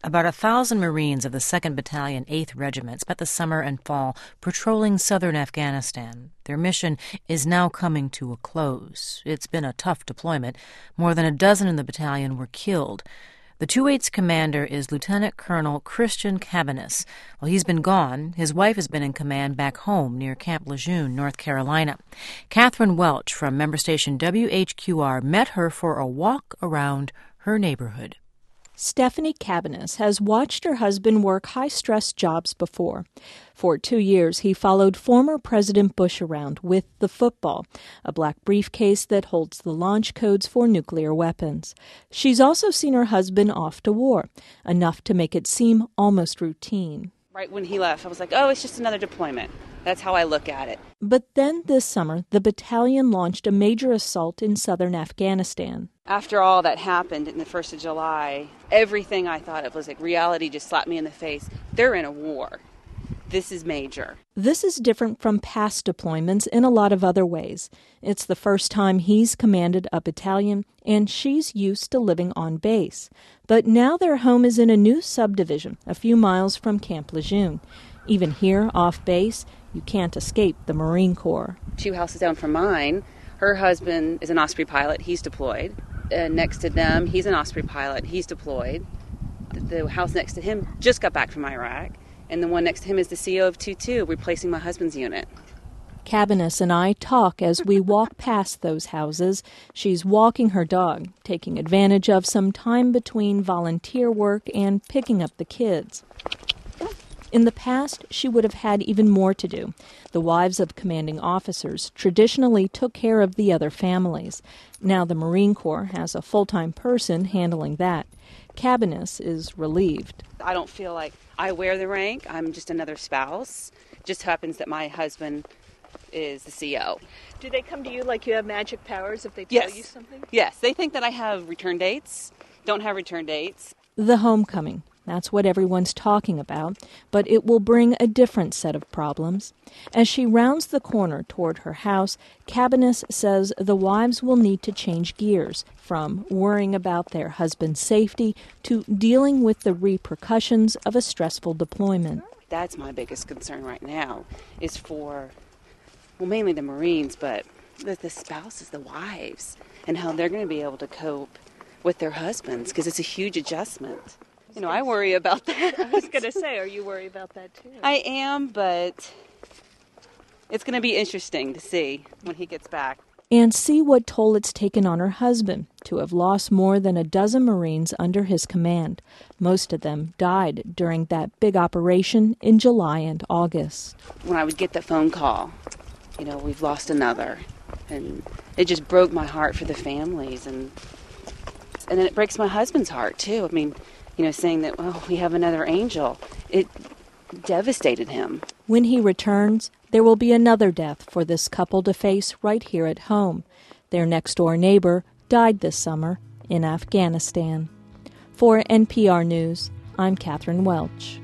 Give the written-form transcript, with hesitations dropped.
About 1,000 Marines of the 2nd Battalion, 8th Regiment spent the summer and fall patrolling southern Afghanistan. Their mission is now coming to a close. It's been a tough deployment. More than a dozen in the battalion were killed. The 2/8's commander is Lieutenant Colonel Christian Cabaniss. While he's been gone, his wife has been in command back home near Camp Lejeune, North Carolina. Catherine Welch from member station WHQR met her for a walk around her neighborhood. Stephanie Cabaniss has watched her husband work high-stress jobs before. For 2 years, he followed former President Bush around with the football, a black briefcase that holds the launch codes for nuclear weapons. She's also seen her husband off to war, enough to make it seem almost routine. Right when he left, I was like, oh, it's just another deployment. That's how I look at it. But then this summer, the battalion launched a major assault in southern Afghanistan. After all that happened in the 1st of July, everything I thought of was like reality just slapped me in the face. They're in a war. This is major. This is different from past deployments in a lot of other ways. It's the first time he's commanded a battalion, and she's used to living on base. But now their home is in a new subdivision a few miles from Camp Lejeune. Even here, off base, you can't escape the Marine Corps. 2 houses down from mine, her husband is an Osprey pilot. He's deployed. Next to them, he's an Osprey pilot. He's deployed. The house next to him just got back from Iraq. And the one next to him is the CO of 2-2, replacing my husband's unit. Cabaniss and I talk as we walk past those houses. She's walking her dog, taking advantage of some time between volunteer work and picking up the kids. In the past, she would have had even more to do. The wives of commanding officers traditionally took care of the other families. Now the Marine Corps has a full-time person handling that. Cabaniss is relieved. I don't feel like I wear the rank. I'm just another spouse. It just happens that my husband is the CO. Do they come to you like you have magic powers if they tell you something? Yes, they think that I have return dates. Don't have return dates. The homecoming. That's what everyone's talking about, but it will bring a different set of problems. As she rounds the corner toward her house, Cabaniss says the wives will need to change gears, from worrying about their husband's safety to dealing with the repercussions of a stressful deployment. That's my biggest concern right now, is for, well, mainly the Marines, but the spouses, the wives, and how they're going to be able to cope with their husbands, because it's a huge adjustment. You know, I worry about that. I was going to say, are you worried about that too? I am, but it's going to be interesting to see when he gets back. And see what toll it's taken on her husband to have lost more than a dozen Marines under his command. Most of them died during that big operation in July and August. When I would get the phone call, you know, we've lost another. And it just broke my heart for the families. And then it breaks my husband's heart, too. I mean, you know, saying that, well, we have another angel. It devastated him. When he returns, there will be another death for this couple to face right here at home. Their next-door neighbor died this summer in Afghanistan. For NPR News, I'm Catherine Welch.